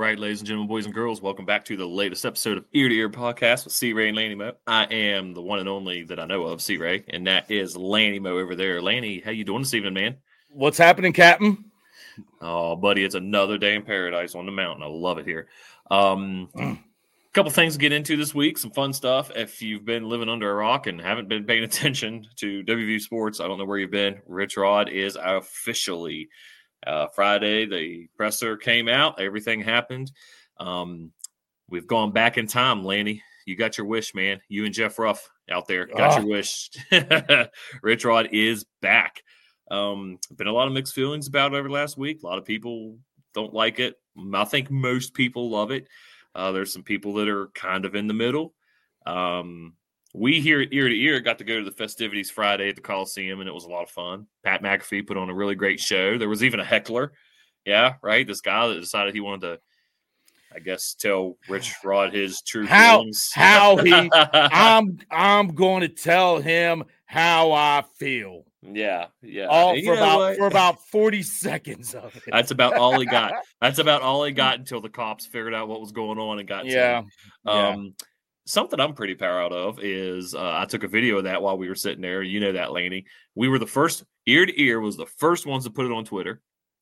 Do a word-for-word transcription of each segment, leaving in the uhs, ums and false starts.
right, ladies and gentlemen, boys and girls, welcome back to the latest episode of Ear to Ear Podcast with C-Ray and Lanny Mo. I am the one and only that I know of, C-Ray, and that is Lanny Mo over there. Lanny, how you doing this evening, man? What's happening, Captain? Oh, buddy, it's another day in paradise on the mountain. I love it here. Um, a couple things to get into this week, some fun stuff. If you've been living under a rock and haven't been paying attention to W V U Sports, I don't know where you've been. Rich Rod is officially Uh, Friday, the presser came out. Everything happened. Um, we've gone back in time, Lanny. You got your wish, man. You and Jeff Ruff out there got oh. your wish. Rich Rod is back. Um, been a lot of mixed feelings about it over the last week. A lot of people don't like it. I think most people love it. Uh, there's some people that are kind of in the middle. Um, We here at Ear to Ear got to go to the festivities Friday at the Coliseum, and it was a lot of fun. Pat McAfee put on a really great show. There was even a heckler. Yeah, right? This guy that decided he wanted to, I guess, tell Rich Rod his true how, feelings. How he – I'm I'm going to tell him how I feel. Yeah, yeah. All for about, for about forty seconds of it. That's about all he got. That's about all he got until the cops figured out what was going on and got yeah, to him. Um, yeah. Something I'm pretty proud of is uh, I took a video of that while we were sitting there. You know that, Laney. We were the first, Ear to Ear was the first ones to put it on Twitter.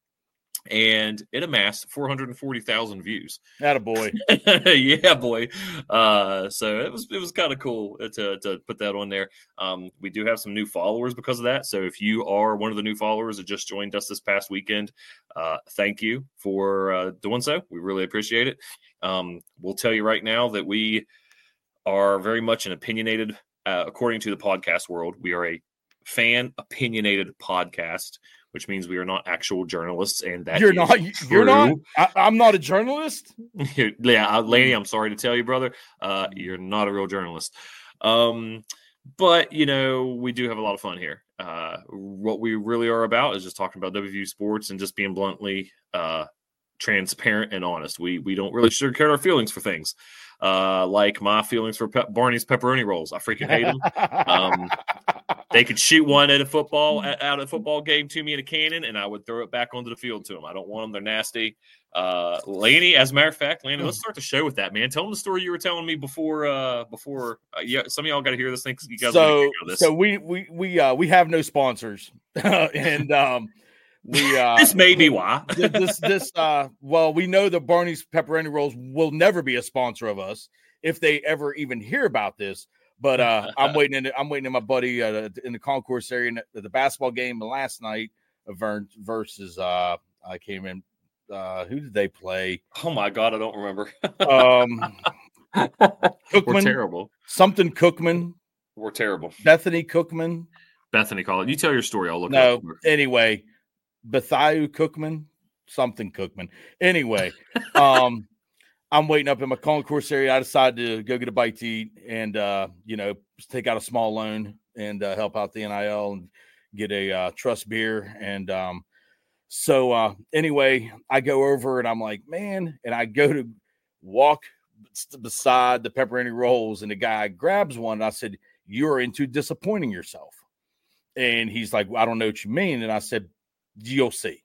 And it amassed four hundred forty thousand views. Attaboy. Yeah, boy. Uh, so it was it was kind of cool to, to put that on there. Um, we do have some new followers because of that. So if you are one of the new followers that just joined us this past weekend, uh, thank you for uh, doing so. We really appreciate it. Um, we'll tell you right now that we are very much an opinionated, uh, according to the podcast world, we are a fan opinionated podcast, which means we are not actual journalists. And that you're not, true. You're not, I, I'm not a journalist. Yeah, Laney, I'm sorry to tell you, brother, uh, you're not a real journalist. Um, but you know, we do have a lot of fun here. Uh, what we really are about is just talking about W V U sports and just being bluntly, uh, transparent and honest. We, we don't really sugarcoat our feelings for things. Uh, like my feelings for Pe- Barney's pepperoni rolls. I freaking hate them. Um, they could shoot one at a football at, out of a football game to me in a cannon, and I would throw it back onto the field to them. I don't want them. They're nasty. Uh, Laney, as a matter of fact, Laney, let's start the show with that, man. Tell them the story you were telling me before. Uh, before, uh, yeah, some of y'all got to hear this thing because you guys. So, this. so we we we uh we have no sponsors, and um. We uh this may be why this this uh well we know the Barney's pepperoni rolls will never be a sponsor of us if they ever even hear about this. But uh I'm waiting in I'm waiting in my buddy uh, in the concourse area at the basketball game last night of Vern versus uh I came in uh who did they play? Oh my god, I don't remember. um Cookman, We're terrible. Something Cookman. We're terrible. Bethany Cookman. Bethany call it. You tell your story. I'll look no, it up. Anyway. Bethayu Cookman, something Cookman. Anyway, um, I'm waiting up in my concourse area. I decided to go get a bite to eat and, uh, you know, take out a small loan and uh, help out the N I L and get a uh, trust beer. And um, so uh, anyway, I go over and I'm like, man, and I go to walk beside the pepperoni rolls and the guy grabs one. And I said, you're into disappointing yourself. And he's like, well, I don't know what you mean. And I said, you'll see.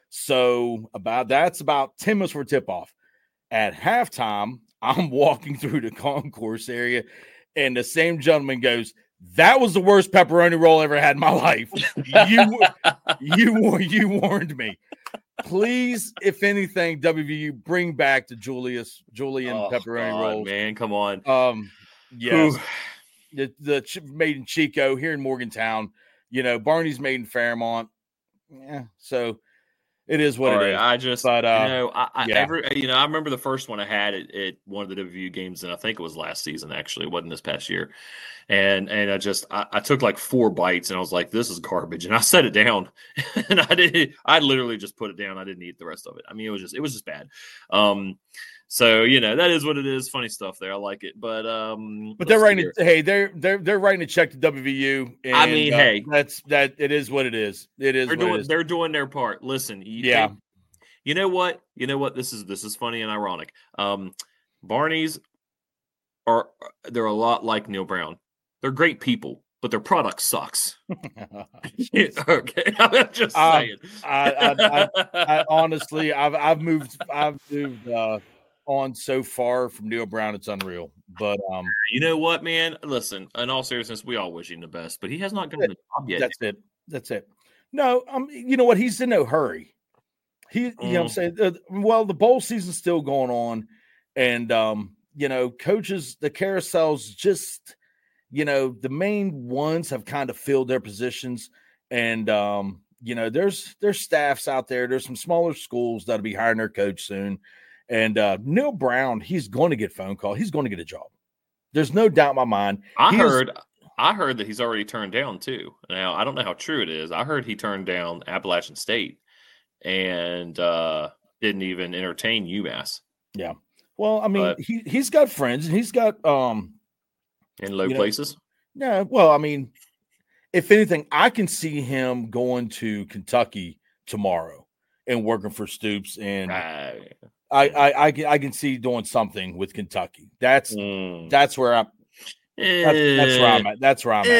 So about that's about ten minutes for tip off. At halftime, I'm walking through the concourse area, and the same gentleman goes, "That was the worst pepperoni roll I ever had in my life." You, you, you warned me. Please, if anything, W V U bring back the Julius Julian oh, pepperoni God, rolls. Man, come on. Um, yes, the the made in Chico here in Morgantown. You know, Barney's made in Fairmont. Yeah, so it is what All it right, is. I just, but, uh, you know, I, I yeah. every, you know, I remember the first one I had at, at one of the W V U games, and I think it was last season. Actually, it wasn't this past year. And and I just, I, I took like four bites, and I was like, "This is garbage," and I set it down, and I did, I literally just put it down. I didn't eat the rest of it. I mean, it was just, it was just bad. Um, So, you know, that is what it is. Funny stuff there. I like it. But um But they're writing a, hey, they're they're they're writing a check to W V U. And, I mean, uh, hey. That's that it is what it is. It is they're what doing it is. They're doing their part. Listen, you, yeah. They, you know what? You know what? This is this is funny and ironic. Um Barney's are they're a lot like Neil Brown. They're great people. but their product sucks. Okay, I'm just saying. I, I, I, I honestly, I've I've moved I've moved uh, on so far from Neil Brown, it's unreal. But um, you know what, man? Listen, in all seriousness, we all wish him the best, but he has not gotten the job yet. That's it. That's it. No, um, you know what? He's in no hurry. He, you mm. know, what I'm saying, uh, well, the bowl season's still going on, and um, you know, coaches, the carousels just. You know, the main ones have kind of filled their positions, and um, you know, there's there's staffs out there. There's some smaller schools that'll be hiring their coach soon. And uh, Neil Brown, he's going to get phone call. He's going to get a job. There's no doubt in my mind. I he heard, is, I heard that he's already turned down too. Now I don't know how true it is. I heard he turned down Appalachian State and uh, didn't even entertain UMass. Yeah. Well, I mean, but, he he's got friends and he's got um. in low you know, places? Yeah. Well, I mean, if anything, I can see him going to Kentucky tomorrow and working for Stoops. And right. I, I, I, can, I can see doing something with Kentucky. That's mm. that's where I'm. That's, that's where I'm at. That's where I'm at.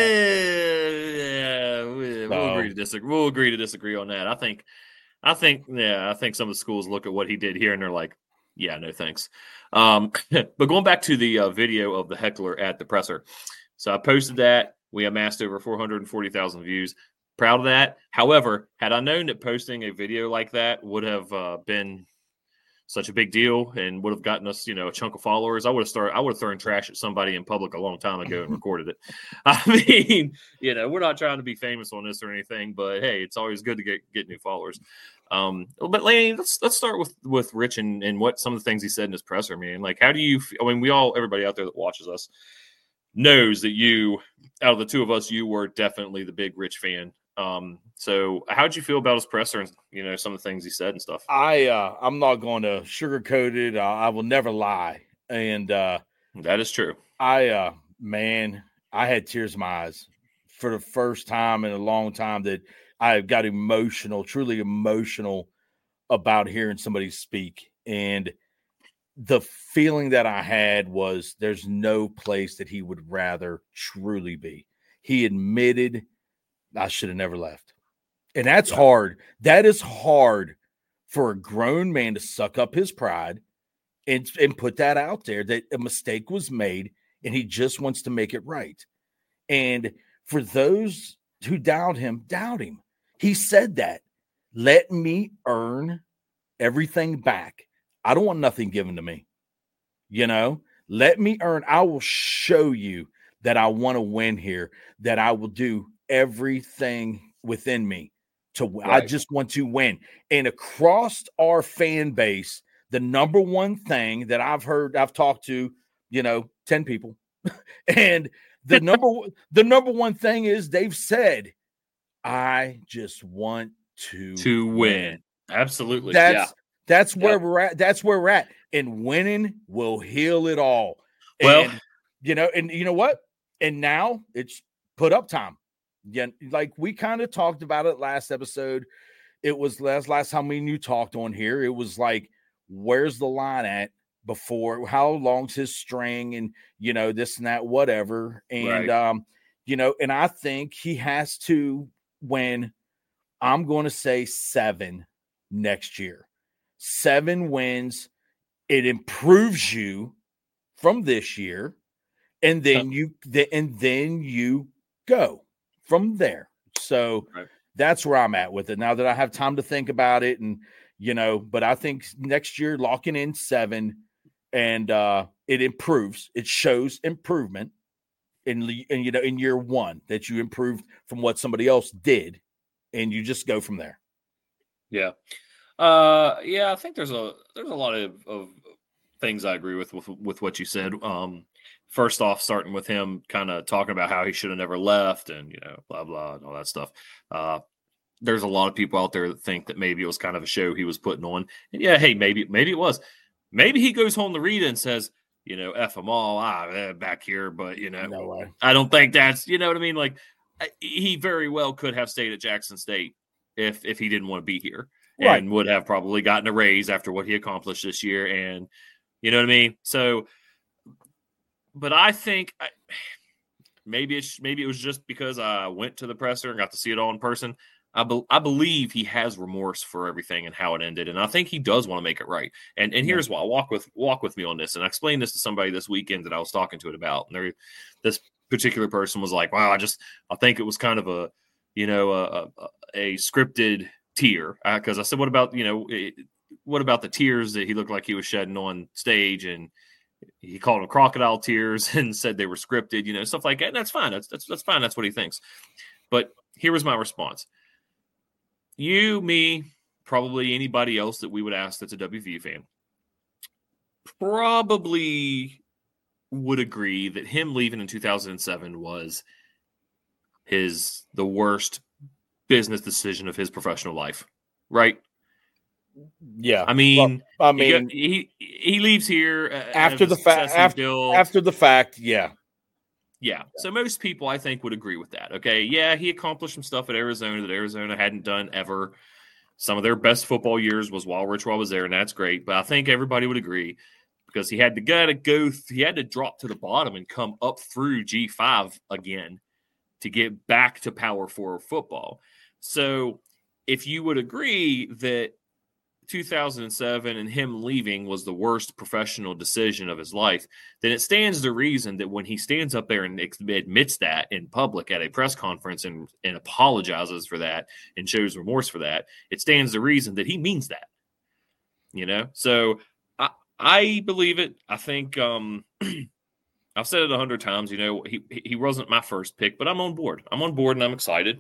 Yeah, we, we'll agree to disagree. We'll agree to disagree on that. I think, I think, yeah, I think some of the schools look at what he did here and they're like, yeah, no thanks. Um, but going back to the uh, video of the heckler at the presser. So I posted that. We amassed over four hundred forty thousand views. Proud of that. However, had I known that posting a video like that would have uh, been such a big deal and would have gotten us, you know, a chunk of followers, I would have started, I would have thrown trash at somebody in public a long time ago and recorded it. I mean, you know, we're not trying to be famous on this or anything, but hey, it's always good to get, get new followers. Um, but Laney, let's let's start with with Rich and, and what some of the things he said in his presser, man. Like, how do you? I mean, we all, everybody out there that watches us knows that you, out of the two of us, you were definitely the big Rich fan. Um, so how'd you feel about his presser and, you know, some of the things he said and stuff? I uh, I'm not going to sugarcoat it. Uh, I will never lie, and uh, that is true. I uh, man, I had tears in my eyes for the first time in a long time that. I got emotional, truly emotional about hearing somebody speak. And the feeling that I had was there's no place that he would rather truly be. He admitted I should have never left. And that's yeah. hard. That is hard for a grown man to suck up his pride and, and put that out there, that a mistake was made and he just wants to make it right. And for those who doubt him, doubt him. He said that. Let me earn everything back. I don't want nothing given to me. You know, let me earn. I will show you that I want to win here, that I will do everything within me to right. I just want to win. And across our fan base, the number one thing that I've heard, I've talked to, you know, ten people. and the number the number one thing is they've said, I just want to to win. win. Absolutely. That's yeah. that's where yep. we're at. That's where we're at. And winning will heal it all. Well, and, you know, and you know what? And now it's put up time. Yeah, like we kind of talked about it last episode. It was last last time me and you talked on here. It was like, where's the line at before? How long's his string? And you know, this and that, whatever. And right. um, you know, and I think he has to. When I'm going to say seven next year, seven wins, it improves you from this year, and then you and then you go from there. So right. that's where I'm at with it now that I have time to think about it, and you know. But I think next year locking in seven, and uh, it improves. It shows improvement. In, in you know in year one that you improved from what somebody else did, and you just go from there. Yeah, uh, yeah. I think there's a there's a lot of, of things I agree with, with with what you said. Um, first off, starting with him kind of talking about how he should have never left, and you know, blah blah, and all that stuff. Uh, there's a lot of people out there that think that maybe it was kind of a show he was putting on, and yeah, hey, maybe maybe it was. Maybe he goes home to Rita and says, you know, F them all, ah, eh, back here. But, you know, no I don't think that's, you know what I mean? Like, he very well could have stayed at Jackson State if if he didn't want to be here right. and would have probably gotten a raise after what he accomplished this year. And, you know what I mean? So, but I think I, maybe it's maybe it was just because I went to the presser and got to see it all in person. I, be, I believe he has remorse for everything and how it ended, and I think he does want to make it right. And and here's why: walk with walk with me on this. And I explained this to somebody this weekend that I was talking to it about. And this particular person was like, "Wow, I just I think it was kind of a you know a, a, a scripted tear." Because uh, I said, "What about you know it, what about the tears that he looked like he was shedding on stage?" And he called them crocodile tears and said they were scripted, you know, stuff like that. And that's fine. That's that's that's fine. That's what he thinks. But here was my response. You, me, probably anybody else that we would ask that's a W V U fan probably would agree that him leaving in two thousand seven was his the worst business decision of his professional life, right? Yeah, I mean, well, I mean, he, he he leaves here after the fact. After, after the fact, yeah. Yeah. So most people, I think, would agree with that. Okay. Yeah, he accomplished some stuff at Arizona that Arizona hadn't done ever. Some of their best football years was while Rich Rod was there, and that's great. But I think everybody would agree because he had to gotta go, he had to drop to the bottom and come up through G five again to get back to Power Four football. So if you would agree that two thousand seven and him leaving was the worst professional decision of his life, then it stands to reason that when he stands up there and admits that in public at a press conference and, and apologizes for that and shows remorse for that, it stands to reason that he means that, you know? So I, I believe it. I think um, I've said it a hundred times, you know, he, he wasn't my first pick, but I'm on board. I'm on board and I'm excited.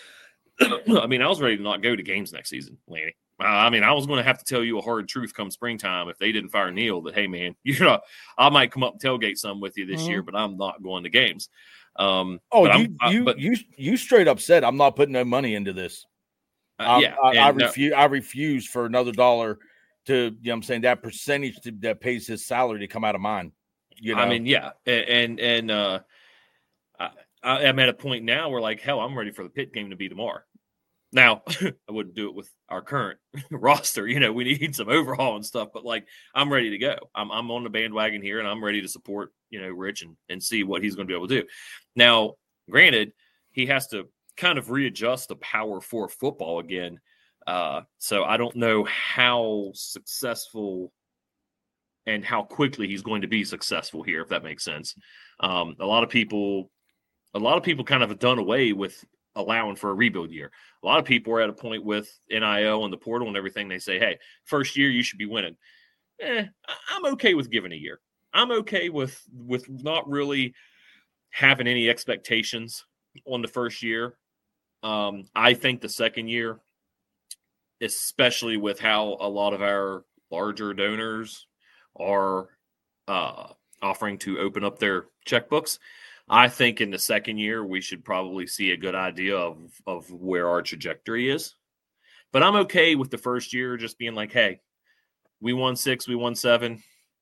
I mean, I was ready to not go to games next season, Lanny. I mean, I was going to have to tell you a hard truth come springtime if they didn't fire Neal that, hey, man, you know, I might come up and tailgate some with you this mm-hmm. year, but I'm not going to games. Um, oh, but you I, you, but, you you straight up said I'm not putting no money into this. Uh, yeah, I, I refuse. No. I refuse for another dollar to, you know, what I'm saying that percentage to, that pays his salary to come out of mine. You know, I mean, yeah, and and, and uh, I, I'm at a point now where, like, hell, I'm ready for the Pitt game to be tomorrow. Now, I wouldn't do it with our current roster. You know, we need some overhaul and stuff, but like, I'm ready to go. I'm I'm on the bandwagon here and I'm ready to support, you know, Rich and, and see what he's going to be able to do. Now, granted, he has to kind of readjust the Power Four football again. Uh, so I don't know how successful and how quickly he's going to be successful here, if that makes sense. Um, a lot of people, a lot of people kind of have done away with allowing for a rebuild year. A lot of people are at a point with N I L and the portal and everything. They say, hey, first year you should be winning. Eh, I'm okay with giving a year. I'm okay with with not really having any expectations on the first year. Um, I think the second year, especially with how a lot of our larger donors are uh, offering to open up their checkbooks, I think in the second year, we should probably see a good idea of, of where our trajectory is. But I'm okay with the first year just being like, hey, we won six, we won seven.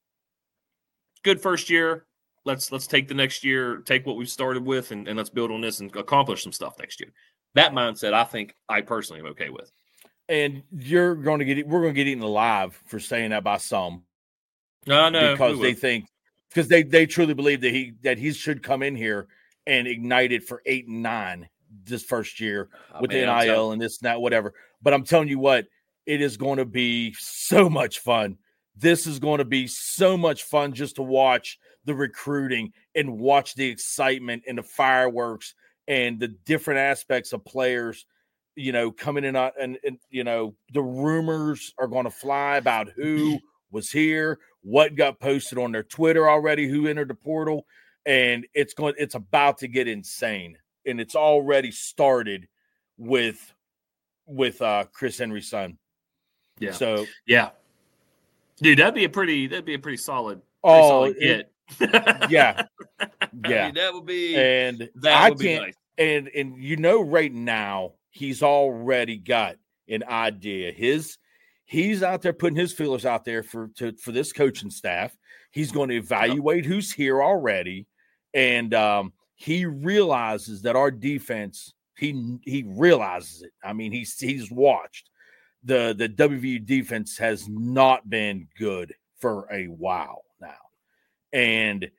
Good first year. Let's let's take the next year, take what we've started with, and, and let's build on this and accomplish some stuff next year. That mindset, I think I personally am okay with. And you're going to get we're going to get eaten alive for saying that by some. No, no, because they think because they, they truly believe that he that he should come in here and ignite it for eight and nine this first year oh, with man, the N I L and this and that, whatever. But I'm telling you what, it is going to be so much fun. This is going to be so much fun just to watch the recruiting and watch the excitement and the fireworks and the different aspects of players, you know, coming in and, and you know, the rumors are going to fly about who was here, what got posted on their Twitter already, who entered the portal, and it's going it's about to get insane. And it's already started with with uh Chris Henry's son. Yeah. So yeah. Dude, that'd be a pretty that'd be a pretty solid pretty oh solid it, yeah. Yeah. I mean, that would be and that I would be can't nice. and and you know right now he's already got an idea. His He's out there putting his feelers out there for to, for this coaching staff. He's going to evaluate who's here already, and um, he realizes that our defense. He he realizes it. I mean, he's he's watched the the W V U defense has not been good for a while now, and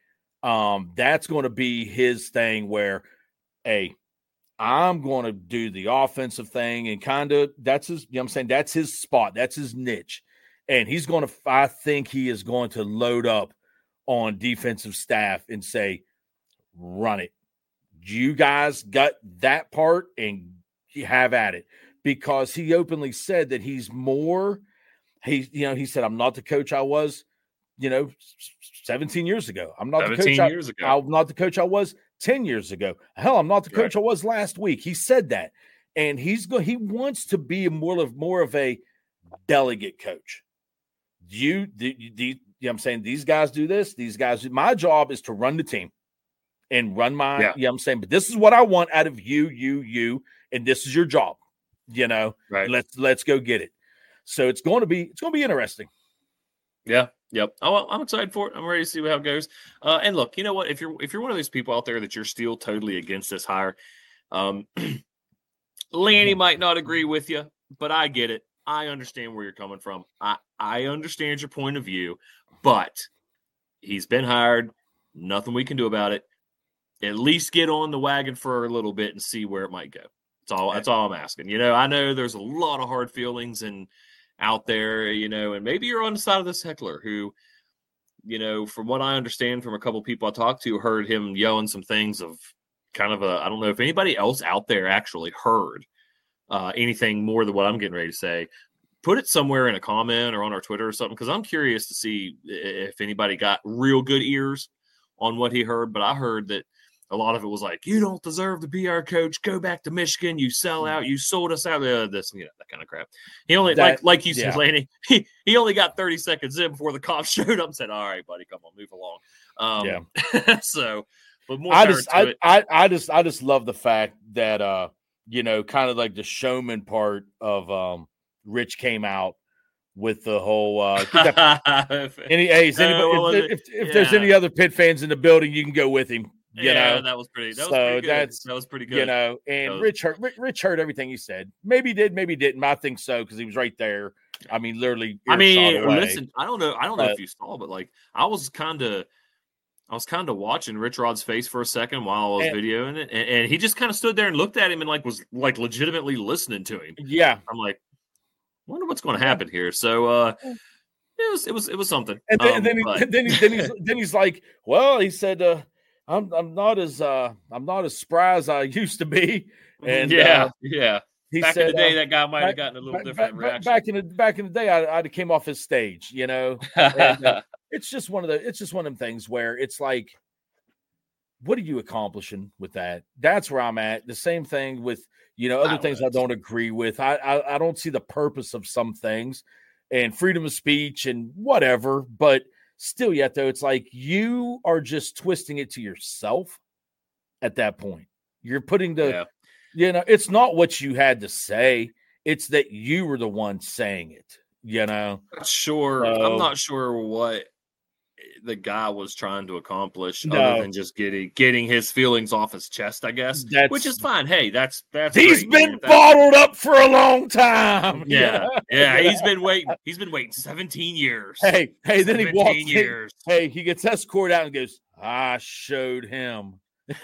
Um, that's going to be his thing where, hey, I'm going to do the offensive thing and kind of that's his, you know what I'm saying? That's his spot. That's his niche. And he's going to, I think he is going to load up on defensive staff and say, run it. You guys got that part and you have at it, because he openly said that he's more, he, you know, he said, I'm not the coach I was, you know, seventeen years ago. I'm not the coach. I, years ago. I'm not the coach I was ten years ago. Hell, I'm not the coach Right. I was last week. He said that. And he's going, he wants to be more of, more of a delegate coach. You, the, the, you know what I'm saying? These guys do this. These guys, my job is to run the team. And run my, yeah. you know what I'm saying? But this is what I want out of you, you, you, and this is your job, you know, right. let's, let's go get it. So it's going to be, it's going to be interesting. Yeah. Yep. Oh, I'm excited for it. I'm ready to see how it goes. Uh, and look, you know what, if you're, if you're one of those people out there that you're still totally against this hire, um, Lanny might not agree with you, but I get it. I understand where you're coming from. I, I understand your point of view, but he's been hired. Nothing we can do about it. At least get on the wagon for a little bit and see where it might go. That's all. That's all I'm asking. You know, I know there's a lot of hard feelings and out there, you know, and maybe you're on the side of this heckler who, you know, from what I understand from a couple of people I talked to, heard him yelling some things of kind of a, I don't know if anybody else out there actually heard uh, anything more than what I'm getting ready to say. Put it somewhere in a comment or on our Twitter or something, because I'm curious to see if anybody got real good ears on what he heard. But I heard that a lot of it was like, you don't deserve to be our coach. Go back to Michigan. You sell out. You sold us out. Uh, this, you know, that kind of crap. He only, that, like, like you yeah. said, Lanny, he, he only got thirty seconds in before the cops showed up and said, all right, buddy, come on, move along. Um, yeah. so, but more I just, I, it. I, I just, I just love the fact that, uh, you know, kind of like the showman part of, um, Rich came out with the whole, uh, any, hey, is anybody, no, if, if, if yeah. there's any other Pitt fans in the building, you can go with him. You yeah, know, that was pretty. That so was pretty good. that's that was pretty good. You know, and was, Rich heard Rich heard everything he said. Maybe he did, maybe he didn't. I think so because he was right there. I mean, literally. I mean, away. listen. I don't know. I don't but, know if you saw, but like, I was kind of, I was kind of watching Rich Rod's face for a second while I was and, videoing it, and, and he just kind of stood there and looked at him and like was like legitimately listening to him. Yeah, I'm like, wonder what's going to happen here. So. uh It was, it was, it was something. And then, um, and then, he, but... then, he, then he's, then he's like, well, he said, uh, I'm, I'm not as, uh, I'm not as spry as I used to be. And yeah, uh, yeah. He back said, in the day, uh, that guy might back, have gotten a little back, different back, reaction. Back in the back in the day, I, I'd have came off his stage, you know. And, uh, it's just one of the, it's just one of them things where it's like, what are you accomplishing with that? That's where I'm at. The same thing with, you know, other I things know. I don't agree with. I, I I don't see the purpose of some things. And freedom of speech and whatever, but still yet though, it's like you are just twisting it to yourself at that point. You're putting the, yeah. you know, it's not what you had to say. It's that you were the one saying it, you know? Not sure. So, I'm not sure what the guy was trying to accomplish no. other than just getting getting his feelings off his chest, I guess, that's, which is fine. Hey, that's that's he's great, been man, bottled up for a long time. Yeah, yeah, he's been waiting. He's been waiting seventeen years. Hey, hey, then he walks years. In, hey, he gets escorted out and goes, I showed him.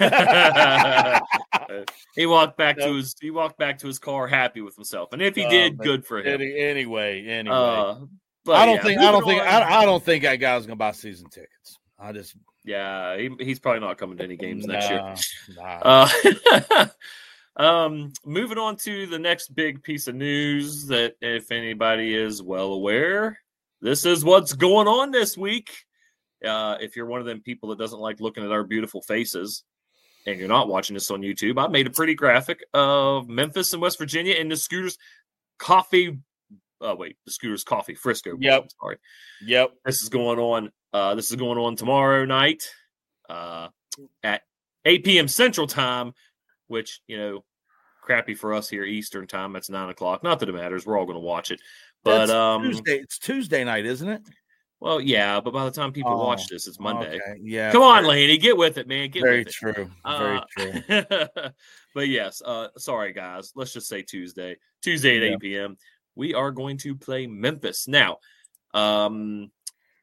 he walked back to his he walked back to his car happy with himself, and if he did, uh, good for him. Any, anyway, anyway. Uh, But I don't yeah, think I don't think I, I don't think that guy's gonna buy season tickets. I just yeah, he, he's probably not coming to any games nah, next year. Nah. Uh, um, moving on to the next big piece of news that, if anybody is well aware, this is what's going on this week. Uh, if you're one of them people that doesn't like looking at our beautiful faces, and you're not watching this on YouTube, I made a pretty graphic of Memphis and West Virginia and the Scooters Coffee. Oh wait, the Scooters Coffee Frisco. Yep. I'm sorry. Yep. This is going on. Uh, this is going on tomorrow night uh, at eight p.m. Central Time, which, you know, crappy for us here Eastern Time. That's nine o'clock. Not that it matters. We're all going to watch it. But That's um, Tuesday. It's Tuesday night, isn't it? Well, yeah, but by the time people oh, watch this, it's Monday. Okay. Yeah. Come on, Laney, get with it, man. Get Very with it. True. Uh, Very true. But yes, uh, sorry guys. Let's just say Tuesday. Tuesday at yeah. eight p.m. We are going to play Memphis. Now, um,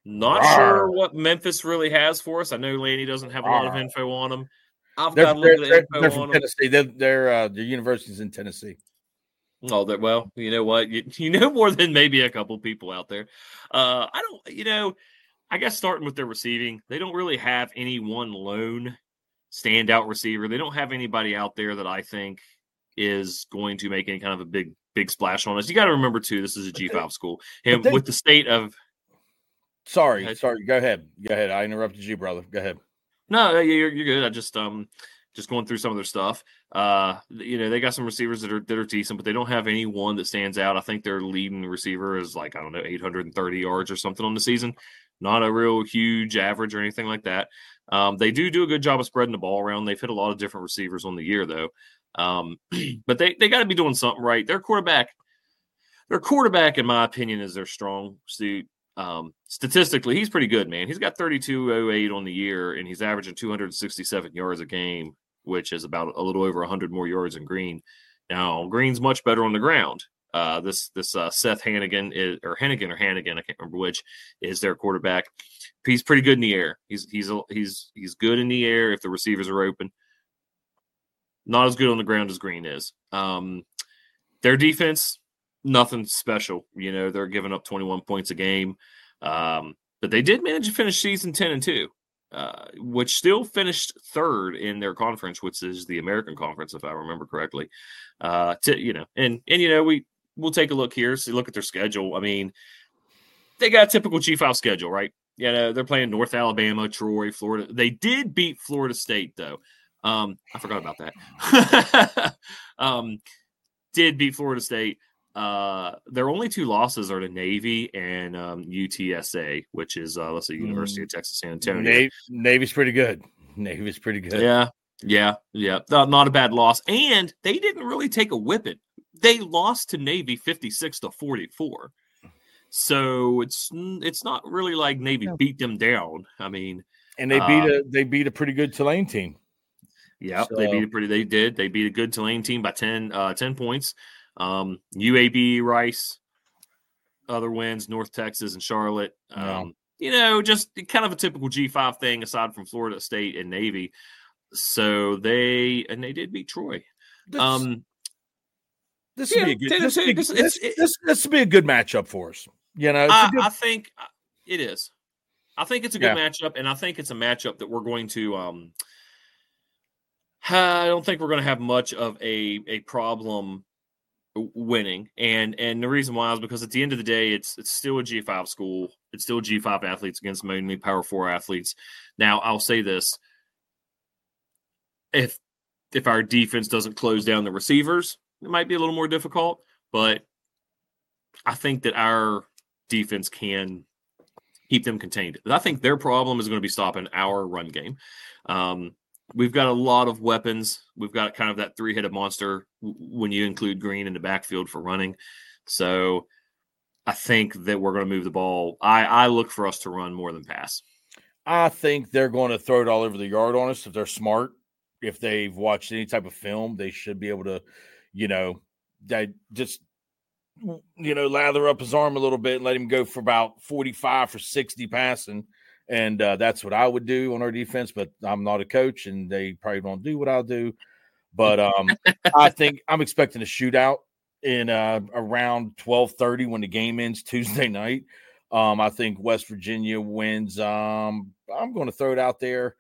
Not Rawr. sure what Memphis really has for us. I know Laney doesn't have a lot of info on them. I've they're, got a little they're, bit of info they're on from them. Tennessee. They're, they're uh, their university's in Tennessee. Oh, that well, you know what? You, you know more than maybe a couple people out there. Uh, I don't, you know, I guess starting with their receiving, they don't really have any one lone standout receiver. They don't have anybody out there that I think is going to make any kind of a big, big splash on us. You got to remember too, this is a G five school, and they, with the state of. Sorry, sorry. Go ahead. Go ahead. I interrupted you, brother. Go ahead. No, you're you're good. I just um just going through some of their stuff. Uh, you know, they got some receivers that are that are decent, but they don't have any one that stands out. I think their leading receiver is like I don't know eight hundred thirty yards or something on the season. Not a real huge average or anything like that. Um, they do do a good job of spreading the ball around. They've hit a lot of different receivers on the year though. Um, but they they got to be doing something right. Their quarterback, their quarterback, in my opinion, is their strong suit. Um, statistically, he's pretty good, man. He's got thirty-two oh eight on the year, and he's averaging two hundred sixty-seven yards a game, which is about a little over one hundred more yards than Green. Now, Green's much better on the ground. Uh, this this uh, Seth Hannigan is, or Hannigan or Hannigan, I can't remember which, is their quarterback. He's pretty good in the air. He's he's he's he's good in the air if the receivers are open. Not as good on the ground as Green is. Um, their defense, nothing special. You know, they're giving up twenty-one points a game. Um, but they did manage to finish season ten and two, uh, which still finished third in their conference, which is the American Conference, if I remember correctly. Uh, to, you know, and, and, you know, we, we'll take a look here, see, look at their schedule. I mean, they got a typical G five schedule, right? You know, they're playing North Alabama, Troy, Florida. They did beat Florida State, though. Um, I forgot about that. um, did beat Florida State. Uh, their only two losses are to Navy and um, U T S A, which is uh, let's see, University of Texas San Antonio. Navy, Navy's pretty good. Navy's pretty good. Yeah, yeah, yeah. Not, not a bad loss, and they didn't really take a whipping. They lost to Navy fifty-six to forty-four. So it's it's not really like Navy yeah. beat them down. I mean, and they beat uh, a they beat a pretty good Tulane team. Yeah, so. they beat a pretty. They did. They beat a good Tulane team by ten, uh, ten points. Um, U A B, Rice, other wins, North Texas and Charlotte. Um, yeah. You know, just kind of a typical G five thing aside from Florida State and Navy. So they and they did beat Troy. This, um, this would yeah, be a good. This, this, this, it, this, this would be a good matchup for us. You know, I, good, I think it is. I think it's a good yeah. matchup, and I think it's a matchup that we're going to. Um, I don't think we're going to have much of a a problem winning, and and the reason why is because at the end of the day, it's it's still a G five school. It's still G five athletes against mainly Power Four athletes. Now, I'll say this: if if our defense doesn't close down the receivers, it might be a little more difficult. But I think that our defense can keep them contained. I think their problem is going to be stopping our run game. Um, We've got a lot of weapons. We've got kind of that three-headed monster when you include Green in the backfield for running. So I think that we're going to move the ball. I, I look for us to run more than pass. I think they're going to throw it all over the yard on us if they're smart. If they've watched any type of film, they should be able to, you know, they just, you know, lather up his arm a little bit and let him go for about forty-five for sixty passing. And uh, that's what I would do on our defense, but I'm not a coach, and they probably don't do what I'll do. But um, I think I'm expecting a shootout in uh, around twelve thirty when the game ends Tuesday night. Um, I think West Virginia wins. Um, I'm going to throw it out there,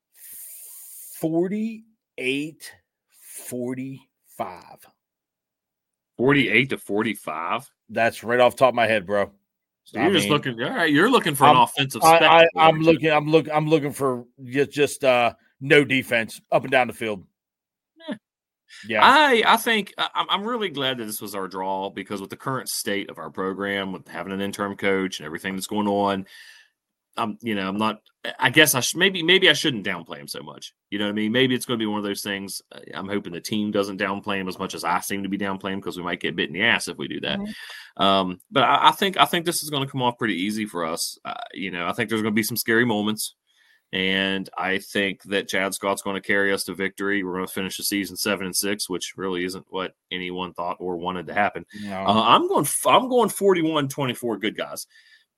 forty-eight forty-five. forty-eight to forty-five? That's right off the top of my head, bro. So you're I just mean, looking. All right, you're looking for I'm, an offensive. I, I, I'm looking. I'm looking. I'm looking for just just uh, no defense up and down the field. Yeah, yeah. I I think I'm I'm really glad that this was our draw because with the current state of our program, with having an interim coach and everything that's going on, I'm you know I'm not. I guess I should maybe maybe I shouldn't downplay him so much. You know what I mean? Maybe it's going to be one of those things. I'm hoping the team doesn't downplay him as much as I seem to be downplaying because we might get bit in the ass if we do that. Mm-hmm. Um, but I, I think I think this is going to come off pretty easy for us. Uh, you know, I think there's going to be some scary moments, and I think that Chad Scott's going to carry us to victory. We're going to finish the season seven and six, which really isn't what anyone thought or wanted to happen. No. Uh, I'm going I'm going forty-one twenty-four. Good guys.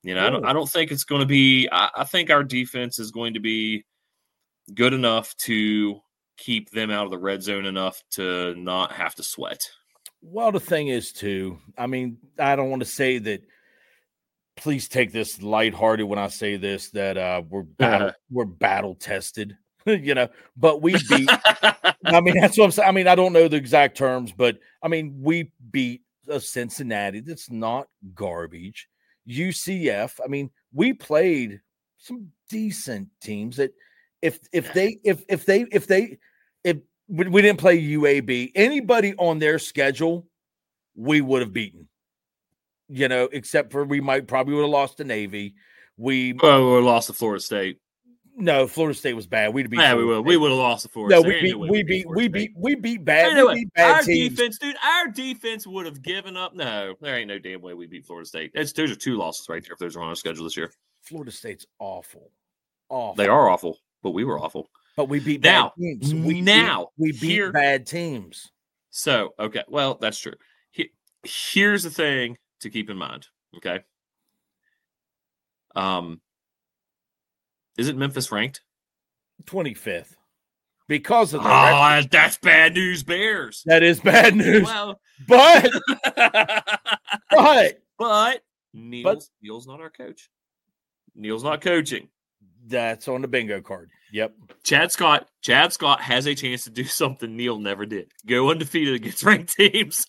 You know, I don't, I don't think it's going to be. I, I think our defense is going to be good enough to keep them out of the red zone enough to not have to sweat. Well, the thing is, too, I mean, I don't want to say that. Please take this lighthearted when I say this, that uh, we're battle, we're battle tested, you know, but we beat, I mean, that's what I'm saying. I mean, I don't know the exact terms, but I mean, we beat a Cincinnati that's not garbage. U C F, I mean, we played some decent teams that if if they if if they if they if we didn't play U A B, anybody on their schedule, we would have beaten. You know, except for we might probably would have lost to Navy. We well, we lost to Florida State. No, Florida State was bad. We'd beat. Yeah, Florida we would. State. We would have lost to Florida. No, State. we beat. We beat. We beat. We beat bad. Anyway, we beat bad our teams. defense, dude. Our defense would have given up. No, there ain't no damn way we beat Florida State. That's those are two losses right there. If those are on our schedule this year, Florida State's awful. Awful. They are awful, but we were awful. But we beat now. bad teams. We now beat, we beat here, bad teams. So okay, well that's true. He, here's the thing to keep in mind. Okay. Um, is it Memphis ranked? twenty-fifth. Because of the oh, record. That's bad news, Bears. That is bad news. Well, but but but Neil's but, Neil's not our coach. Neil's not coaching. That's on the bingo card. Yep. Chad Scott. Chad Scott has a chance to do something Neil never did. Go undefeated against ranked teams.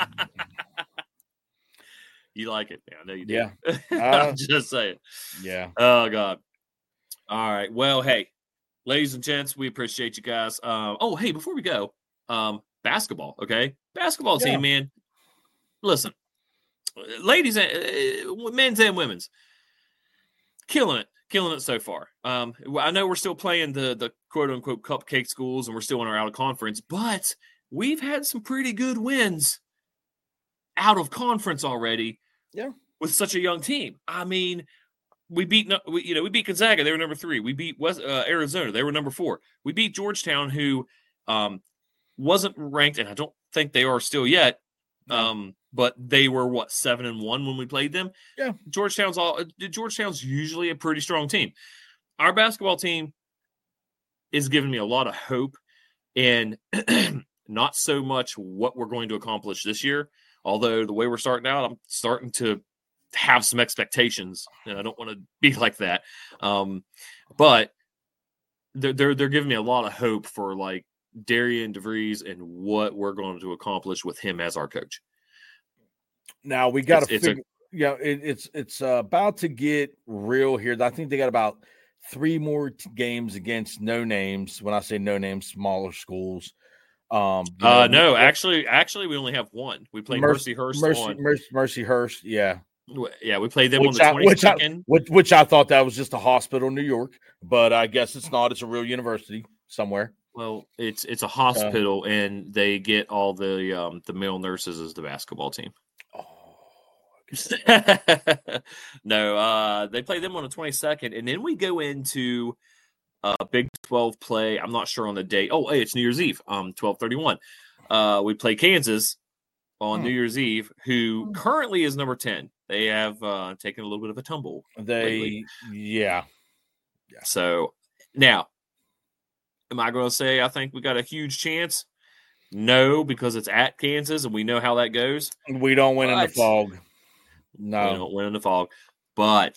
You like it. Yeah, I know you do. Yeah. I'm Uh, just saying. Yeah. Oh, God. All right. Well, hey, ladies and gents, we appreciate you guys. Um, oh, hey, before we go, um, basketball, okay? Basketball team, Yeah. man. Listen, ladies, and uh, men's and women's, killing it. Killing it so far. Um, I know we're still playing the the quote unquote cupcake schools and we're still in our out of conference, but we've had some pretty good wins out of conference already. Yeah. With such a young team. I mean, we beat we, you know, we beat Gonzaga, they were number three. We beat West uh, Arizona, they were number four. We beat Georgetown, who um wasn't ranked, and I don't think they are still yet. Um, but they were what seven and one when we played them. Yeah, Georgetown's all. Georgetown's usually a pretty strong team. Our basketball team is giving me a lot of hope, and not so much what we're going to accomplish this year. Although the way we're starting out, I'm starting to have some expectations, and I don't want to be like that. Um, but they're, they're they're giving me a lot of hope for like Darian DeVries and what we're going to accomplish with him as our coach. Now we got to it's, figure. It's a, yeah, it, it's it's uh, about to get real here. I think they got about three more t- games against no names. When I say no names, smaller schools. Um, uh, know, no, actually, actually, we only have one. We played Mercy, Mercyhurst Mercy, on Mercy, Mercyhurst. Yeah, yeah, we played them which on the twenty second. Which, which I thought that was just a hospital in New York, but I guess it's not. It's a real university somewhere. Well, it's it's a hospital, uh, and they get all the um, the male nurses as the basketball team. Oh, no, uh, they play them on the twenty-second, and then we go into uh, Big twelve play. I'm not sure on the date. Oh, hey, it's New Year's Eve, um, twelve thirty-one. Uh, we play Kansas on hmm. New Year's Eve, who currently is number ten. They have uh, taken a little bit of a tumble. They, lately. yeah. yeah. So now, am I going to say I think we got a huge chance? No, because it's at Kansas, and we know how that goes. We don't win but, in the fog. No, we don't win in the fog. But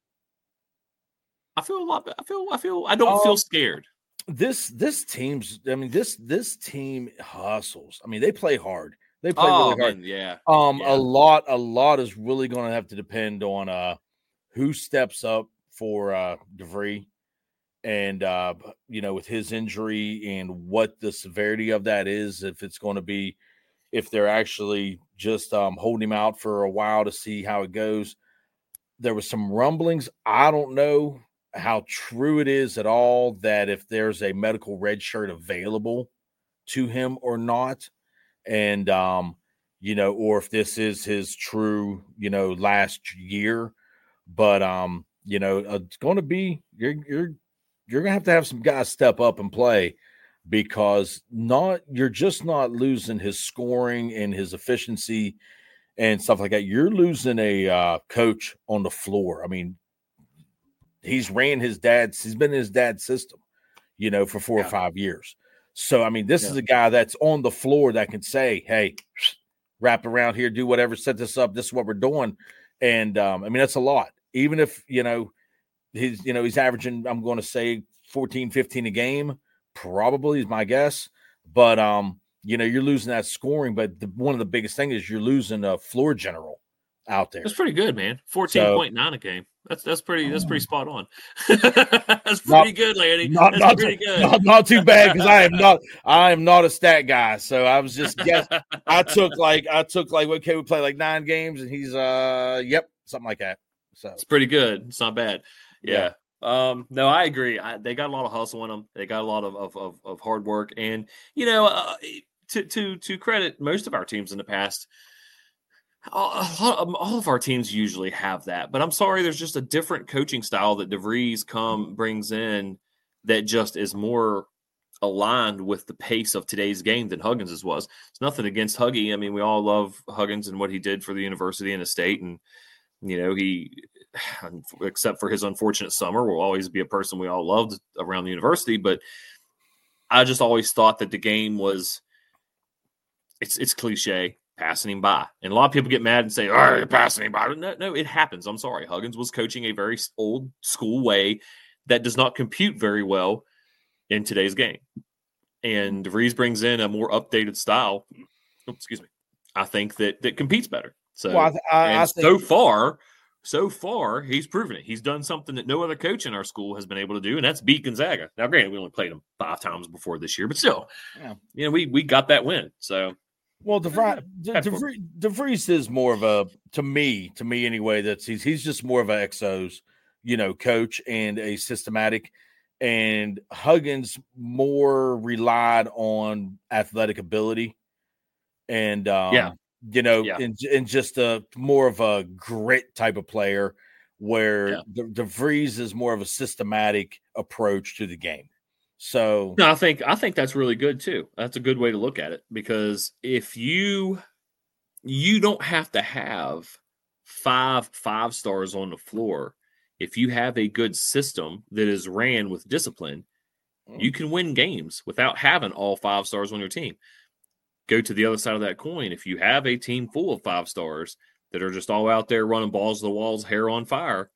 I feel a lot. I feel. I feel. I don't um, feel scared. This this team's. I mean this this team hustles. I mean they play hard. They play oh, really hard. Man, yeah. Um, yeah. a lot. A lot is really going to have to depend on uh who steps up for uh DeVries. And, uh, you know, with his injury and what the severity of that is, if it's going to be, if they're actually just um, holding him out for a while to see how it goes. There was some rumblings. I don't know how true it is at all that if there's a medical red shirt available to him or not. And, um, you know, or if this is his true, you know, last year. But, um, you know, it's going to be, you're, you're, you're going to have to have some guys step up and play because not you're just not losing his scoring and his efficiency and stuff like that. You're losing a uh, coach on the floor. I mean, he's ran his dad's, he's been in his dad's system, you know, for four yeah. or five years. So, I mean, this yeah. is a guy that's on the floor that can say, hey, wrap around here, do whatever, set this up. This is what we're doing. And, um, I mean, that's a lot. Even if, you know, he's, you know, he's averaging, I'm going to say fourteen, fifteen a game, probably is my guess. But, um, you know, you're losing that scoring. But the, one of the biggest things is you're losing a floor general out there. That's pretty good, man. fourteen point nine so, a game. That's that's pretty that's pretty spot on. That's pretty not, good, lady. Not, that's not pretty too, good. Not, not too bad because I am not I am not a stat guy. So I was just guessing. I took like I took like okay, we play like nine games and he's uh yep, something like that. So it's pretty good. It's not bad. Yeah. yeah. Um, no, I agree. I, they got a lot of hustle in them. They got a lot of of, of, of hard work, and you know, uh, to to to credit most of our teams in the past. All, all of our teams usually have that, but I'm sorry, there's just a different coaching style that DeVries come brings in that just is more aligned with the pace of today's game than Huggins's was. It's nothing against Huggy. I mean, we all love Huggins and what he did for the university and the state, and you know, he, except for his unfortunate summer, will always be a person we all loved around the university. But I just always thought that the game was, it's it's cliche. Passing him by. And a lot of people get mad and say, oh, you're passing him by. No, no, it happens. I'm sorry. Huggins was coaching a very old school way that does not compute very well in today's game. And DeVries brings in a more updated style. Oh, excuse me. I think that that competes better. So, well, I, I, and I think- so far, so far, he's proven it. He's done something that no other coach in our school has been able to do, and that's beat Gonzaga. Now, granted, we only played them five times before this year, but still, yeah. you know, we we got that win. So, Well, DeVries, DeVries, DeVries is more of a, to me, to me anyway, that's he's he's just more of an X Os, you know, coach and a systematic. And Huggins more relied on athletic ability and, um, yeah. you know, yeah. and, and just a more of a grit type of player where yeah. De, DeVries is more of a systematic approach to the game. So no, I think I think that's really good too. That's a good way to look at it because if you you don't have to have five five stars on the floor, if you have a good system that is ran with discipline, mm. you can win games without having all five stars on your team. Go to the other side of that coin. If you have a team full of five stars that are just all out there running balls to the walls, hair on fire.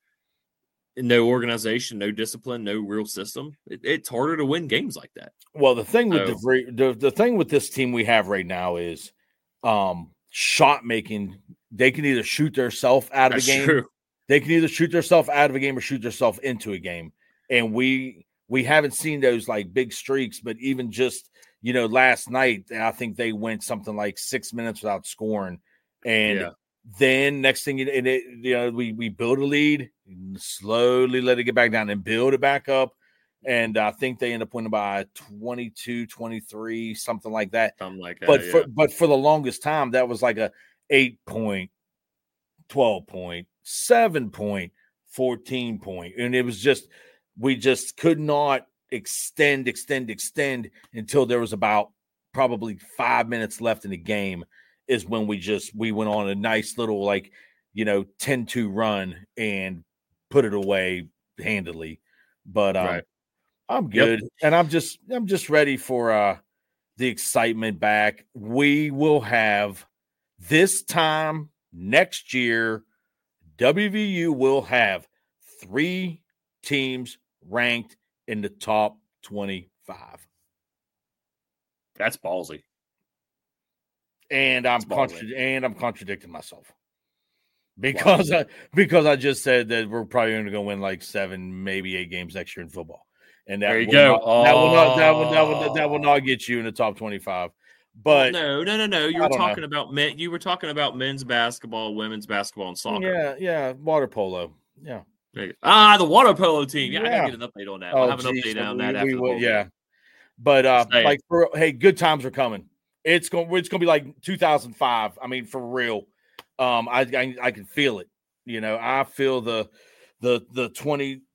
No organization, no discipline, no real system. It, it's harder to win games like that. Well, the thing with so, the, the the thing with this team we have right now is um, shot making. They can either shoot themselves out of a game. True. They can either shoot themselves out of a game or shoot themselves into a game. And we we haven't seen those like big streaks. But even just you know last night, I think they went something like six minutes without scoring, and. Yeah. Then next thing you know, it, you know, we we build a lead, slowly let it get back down and build it back up. And I think they end up winning by twenty-two, twenty-three, something like that. Something like that. But yeah. for but for the longest time, that was like a eight point, twelve point, seven point, fourteen point. And it was just we just could not extend, extend, extend until there was about probably five minutes left in the game. Is when we just we went on a nice little like you know ten two run and put it away handily, but um, right. I'm good yep. and I'm just I'm just ready for uh, the excitement back. We will have this time next year. W V U will have three teams ranked in the top twenty-five. That's ballsy. And I'm contra- and I'm contradicting myself because wow. I because I just said that we're probably only going to win like seven, maybe eight games next year in football, and that there you will go. Not, oh. that will not that will, that will that will not get you in the top twenty-five. But no, no, no, no. You were talking know. about men. You were talking about men's basketball, women's basketball, and soccer. Yeah, yeah, water polo. Yeah. Ah, the water polo team. Yeah, yeah. I gotta get an update on that. Oh, I'll have an geez, update on we, that after we, the we, bowl Yeah, game. but uh, like, for, hey, good times are coming. It's going. It's going to be like two thousand five. I mean, for real. Um, I, I I can feel it. You know, I feel the the the twenty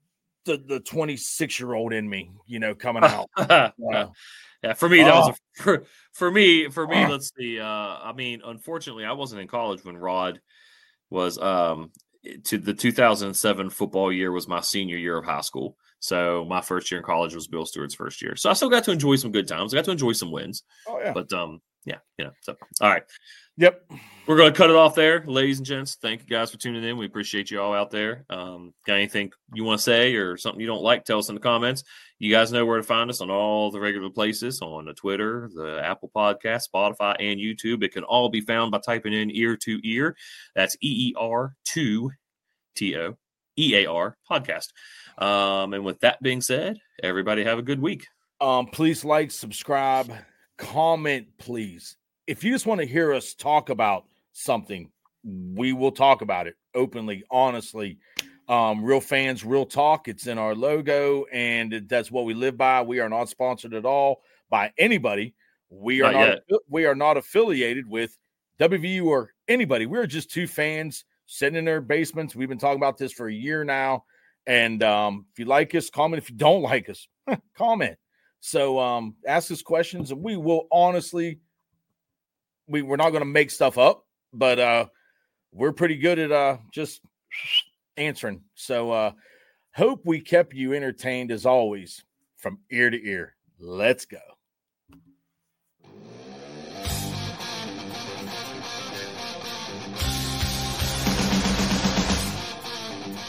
the the twenty-six year old in me, you know, coming out. uh, yeah, for me that oh. was a, for, for me for me. Let's see. Uh, I mean, unfortunately, I wasn't in college when Rod was. Um, to the two thousand seven football year was my senior year of high school. So my first year in college was Bill Stewart's first year. So I still got to enjoy some good times. I got to enjoy some wins. Oh yeah. But um, yeah, you know. So all right. Yep. We're going to cut it off there, ladies and gents. Thank you guys for tuning in. We appreciate you all out there. Um, got anything you want to say or something you don't like, tell us in the comments. You guys know where to find us on all the regular places, on the Twitter, the Apple Podcast, Spotify, and YouTube. It can all be found by typing in Ear to Ear. That's E E R two T O E A R podcast. Um, and with that being said, everybody have a good week. Um, please like, subscribe, comment, please. If you just want to hear us talk about something, we will talk about it openly, honestly. Um, real fans, real talk. It's in our logo, and that's what we live by. We are not sponsored at all by anybody. We are not, not we are not affiliated with W V U or anybody. We're just two fans sitting in their basements. We've been talking about this for a year now. And um, if you like us, comment. If you don't like us, comment. So um, ask us questions, and we will honestly. We, we're not going to make stuff up, but uh, we're pretty good at uh, just answering. So uh, hope we kept you entertained as always from ear to ear. Let's go.